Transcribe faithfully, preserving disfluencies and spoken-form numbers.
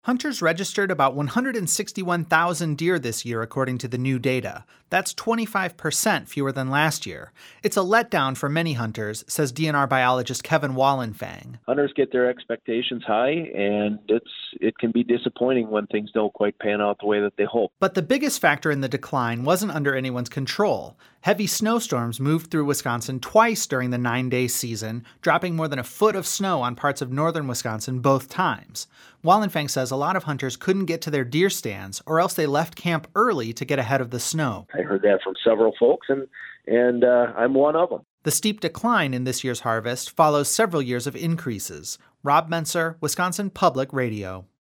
Hunters registered about one hundred sixty-one thousand deer this year, according to the new data. That's twenty-five percent fewer than last year. It's a letdown for many hunters, says D N R biologist Kevin Wallenfang. Hunters get their expectations high, and it's it can be disappointing when things don't quite pan out the way that they hope. But the biggest factor in the decline wasn't under anyone's control. Heavy snowstorms moved through Wisconsin twice during the nine-day season, dropping more than a foot of snow on parts of northern Wisconsin both times. Wallenfang says a lot of hunters couldn't get to their deer stands, or else they left camp early to get ahead of the snow. I heard that from several folks, and, and uh, I'm one of them. The steep decline in this year's harvest follows several years of increases. Rob Menser, Wisconsin Public Radio.